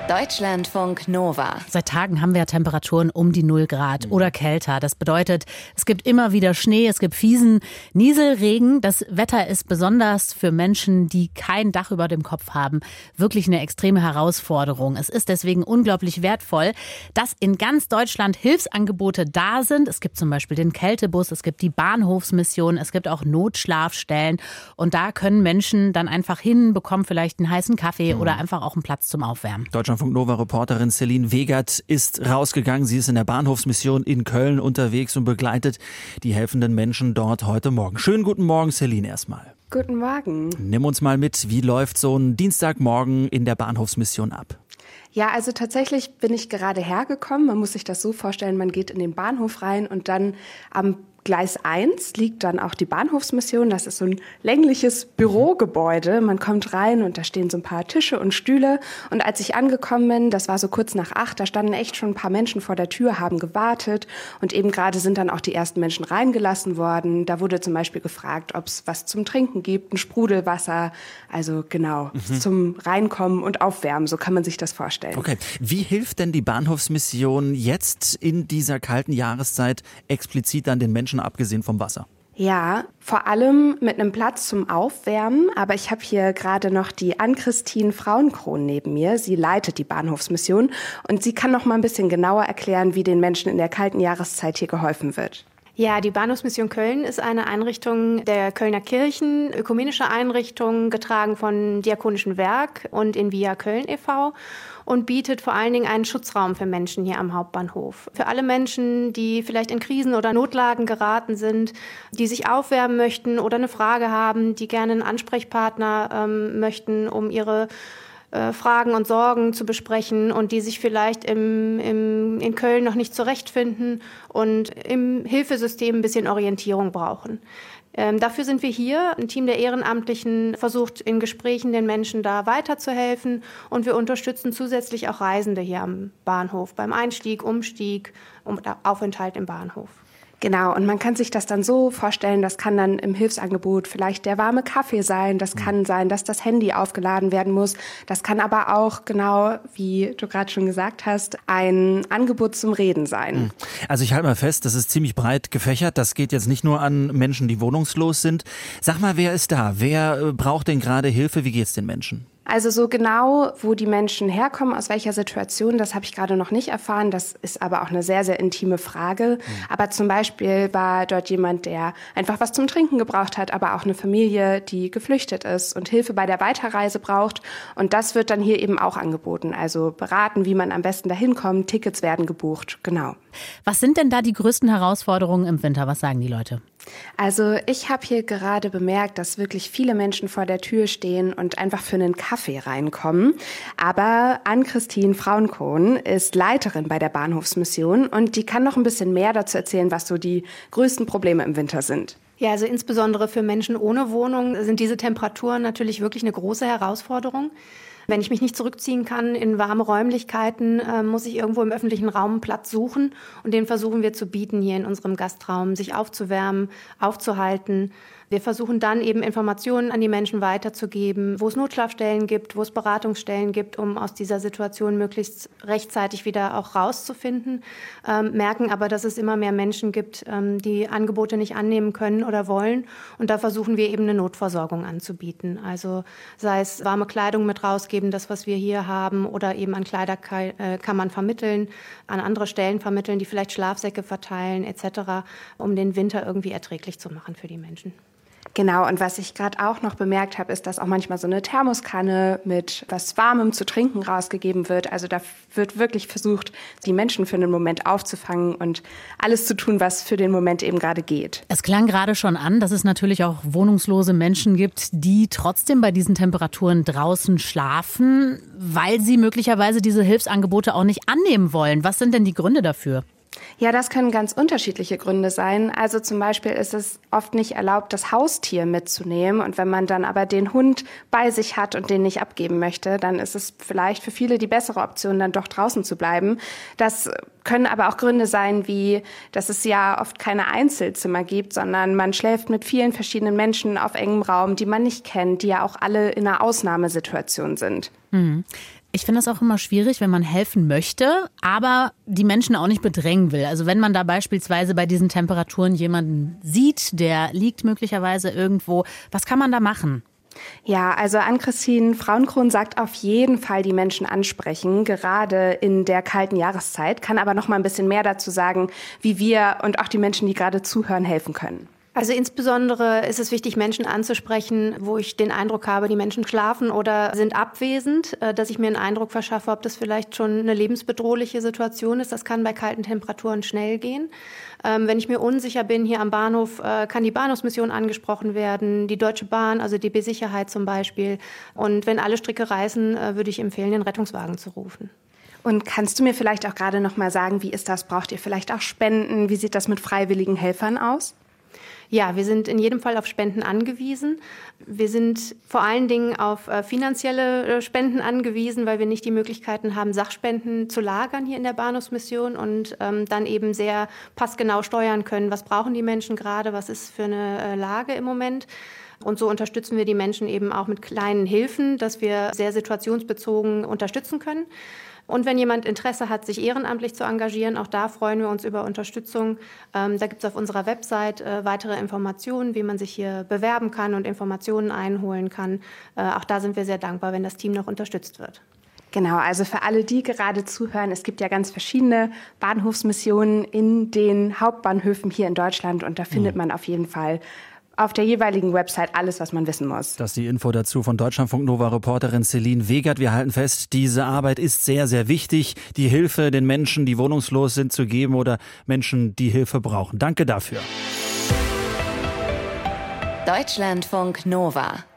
Deutschlandfunk Nova. Seit Tagen haben wir Temperaturen um die 0 Grad oder kälter. Das bedeutet, es gibt immer wieder Schnee, es gibt fiesen Nieselregen. Das Wetter ist besonders für Menschen, die kein Dach über dem Kopf haben, wirklich eine extreme Herausforderung. Es ist deswegen unglaublich wertvoll, dass in ganz Deutschland Hilfsangebote da sind. Es gibt zum Beispiel den Kältebus, es gibt die Bahnhofsmission, es gibt auch Notschlafstellen. Und da können Menschen dann einfach hin, bekommen vielleicht einen heißen Kaffee oder einfach auch einen Platz zum Aufwärmen. Deutschlandfunk Nova-Reporterin Celine Wegert ist rausgegangen. Sie ist in der Bahnhofsmission in Köln unterwegs und begleitet die helfenden Menschen dort heute Morgen. Schönen guten Morgen, Celine, erstmal. Guten Morgen. Nimm uns mal mit, wie läuft so ein Dienstagmorgen in der Bahnhofsmission ab? Ja, also tatsächlich bin ich gerade hergekommen. Man muss sich das so vorstellen, man geht in den Bahnhof rein und dann am Gleis 1 liegt dann auch die Bahnhofsmission. Das ist so ein längliches Bürogebäude. Man kommt rein und da stehen so ein paar Tische und Stühle. Und als ich angekommen bin, das war so kurz nach 8, da standen echt schon ein paar Menschen vor der Tür, haben gewartet. Und eben gerade sind dann auch die ersten Menschen reingelassen worden. Da wurde zum Beispiel gefragt, ob es was zum Trinken gibt, ein Sprudelwasser. Also genau, zum Reinkommen und Aufwärmen. So kann man sich das vorstellen. Okay, wie hilft denn die Bahnhofsmission jetzt in dieser kalten Jahreszeit explizit dann den Menschen, abgesehen vom Wasser? Ja, vor allem mit einem Platz zum Aufwärmen. Aber ich habe hier gerade noch die Ann-Christine Frauenkron neben mir. Sie leitet die Bahnhofsmission und sie kann noch mal ein bisschen genauer erklären, wie den Menschen in der kalten Jahreszeit hier geholfen wird. Ja, die Bahnhofsmission Köln ist eine Einrichtung der Kölner Kirchen, ökumenische Einrichtung, getragen von Diakonischen Werk und in Via Köln e.V. und bietet vor allen Dingen einen Schutzraum für Menschen hier am Hauptbahnhof. Für alle Menschen, die vielleicht in Krisen oder Notlagen geraten sind, die sich aufwärmen möchten oder eine Frage haben, die gerne einen Ansprechpartner möchten, um ihre Fragen und Sorgen zu besprechen und die sich vielleicht in Köln noch nicht zurechtfinden und im Hilfesystem ein bisschen Orientierung brauchen. Dafür sind wir hier. Ein Team der Ehrenamtlichen versucht in Gesprächen den Menschen da weiterzuhelfen und wir unterstützen zusätzlich auch Reisende hier am Bahnhof beim Einstieg, Umstieg und Aufenthalt im Bahnhof. Genau, und man kann sich das dann so vorstellen, das kann dann im Hilfsangebot vielleicht der warme Kaffee sein, das kann sein, dass das Handy aufgeladen werden muss, das kann aber auch, genau wie du gerade schon gesagt hast, ein Angebot zum Reden sein. Also ich halte mal fest, das ist ziemlich breit gefächert, das geht jetzt nicht nur an Menschen, die wohnungslos sind. Sag mal, wer ist da? Wer braucht denn gerade Hilfe? Wie geht's den Menschen? Also so genau, wo die Menschen herkommen, aus welcher Situation, das habe ich gerade noch nicht erfahren. Das ist aber auch eine sehr, sehr intime Frage. Aber zum Beispiel war dort jemand, der einfach was zum Trinken gebraucht hat, aber auch eine Familie, die geflüchtet ist und Hilfe bei der Weiterreise braucht. Und das wird dann hier eben auch angeboten. Also beraten, wie man am besten dahin kommt. Tickets werden gebucht, genau. Was sind denn da die größten Herausforderungen im Winter? Was sagen die Leute? Also ich habe hier gerade bemerkt, dass wirklich viele Menschen vor der Tür stehen und einfach für einen Kaffee reinkommen. Aber Ann-Christine Frauenkron ist Leiterin bei der Bahnhofsmission und die kann noch ein bisschen mehr dazu erzählen, was so die größten Probleme im Winter sind. Ja, also insbesondere für Menschen ohne Wohnung sind diese Temperaturen natürlich wirklich eine große Herausforderung. Wenn ich mich nicht zurückziehen kann in warme Räumlichkeiten, muss ich irgendwo im öffentlichen Raum Platz suchen. Und den versuchen wir zu bieten hier in unserem Gastraum, sich aufzuwärmen, aufzuhalten. Wir versuchen dann eben Informationen an die Menschen weiterzugeben, wo es Notschlafstellen gibt, wo es Beratungsstellen gibt, um aus dieser Situation möglichst rechtzeitig wieder auch rauszufinden. Merken aber, dass es immer mehr Menschen gibt, die Angebote nicht annehmen können oder wollen. Und da versuchen wir eben eine Notversorgung anzubieten. Also sei es warme Kleidung mit rausgeben, das, was wir hier haben, oder eben an Kleiderkammern vermitteln, an andere Stellen vermitteln, die vielleicht Schlafsäcke verteilen etc., um den Winter irgendwie erträglich zu machen für die Menschen. Genau, und was ich gerade auch noch bemerkt habe, ist, dass auch manchmal so eine Thermoskanne mit was Warmem zu trinken rausgegeben wird. Also da wird wirklich versucht, die Menschen für einen Moment aufzufangen und alles zu tun, was für den Moment eben gerade geht. Es klang gerade schon an, dass es natürlich auch wohnungslose Menschen gibt, die trotzdem bei diesen Temperaturen draußen schlafen, weil sie möglicherweise diese Hilfsangebote auch nicht annehmen wollen. Was sind denn die Gründe dafür? Ja, das können ganz unterschiedliche Gründe sein. Also zum Beispiel ist es oft nicht erlaubt, das Haustier mitzunehmen. Und wenn man dann aber den Hund bei sich hat und den nicht abgeben möchte, dann ist es vielleicht für viele die bessere Option, dann doch draußen zu bleiben. Das können aber auch Gründe sein, wie, dass es ja oft keine Einzelzimmer gibt, sondern man schläft mit vielen verschiedenen Menschen auf engem Raum, die man nicht kennt, die ja auch alle in einer Ausnahmesituation sind. Ich finde das auch immer schwierig, wenn man helfen möchte, aber die Menschen auch nicht bedrängen will. Also wenn man da beispielsweise bei diesen Temperaturen jemanden sieht, der liegt möglicherweise irgendwo, was kann man da machen? Ja, also Ann-Christine Frauenkron sagt auf jeden Fall die Menschen ansprechen, gerade in der kalten Jahreszeit, kann aber noch mal ein bisschen mehr dazu sagen, wie wir und auch die Menschen, die gerade zuhören, helfen können. Also insbesondere ist es wichtig, Menschen anzusprechen, wo ich den Eindruck habe, die Menschen schlafen oder sind abwesend, dass ich mir einen Eindruck verschaffe, ob das vielleicht schon eine lebensbedrohliche Situation ist. Das kann bei kalten Temperaturen schnell gehen. Wenn ich mir unsicher bin, hier am Bahnhof kann die Bahnhofsmission angesprochen werden, die Deutsche Bahn, also DB Sicherheit zum Beispiel. Und wenn alle Stricke reißen, würde ich empfehlen, den Rettungswagen zu rufen. Und kannst du mir vielleicht auch gerade noch mal sagen, wie ist das? Braucht ihr vielleicht auch Spenden? Wie sieht das mit freiwilligen Helfern aus? Ja, wir sind in jedem Fall auf Spenden angewiesen. Wir sind vor allen Dingen auf finanzielle Spenden angewiesen, weil wir nicht die Möglichkeiten haben, Sachspenden zu lagern hier in der Bahnhofsmission und dann eben sehr passgenau steuern können, was brauchen die Menschen gerade, was ist für eine Lage im Moment. Und so unterstützen wir die Menschen eben auch mit kleinen Hilfen, dass wir sehr situationsbezogen unterstützen können. Und wenn jemand Interesse hat, sich ehrenamtlich zu engagieren, auch da freuen wir uns über Unterstützung. Da gibt es auf unserer Website weitere Informationen, wie man sich hier bewerben kann und Informationen einholen kann. Auch da sind wir sehr dankbar, wenn das Team noch unterstützt wird. Genau, also für alle, die gerade zuhören, es gibt ja ganz verschiedene Bahnhofsmissionen in den Hauptbahnhöfen hier in Deutschland und da findet man auf jeden Fall auf der jeweiligen Website alles, was man wissen muss. Das ist die Info dazu von Deutschlandfunk-Nova-Reporterin Celine Wegert. Wir halten fest, diese Arbeit ist sehr, sehr wichtig, die Hilfe den Menschen, die wohnungslos sind, zu geben oder Menschen, die Hilfe brauchen. Danke dafür. Deutschlandfunk Nova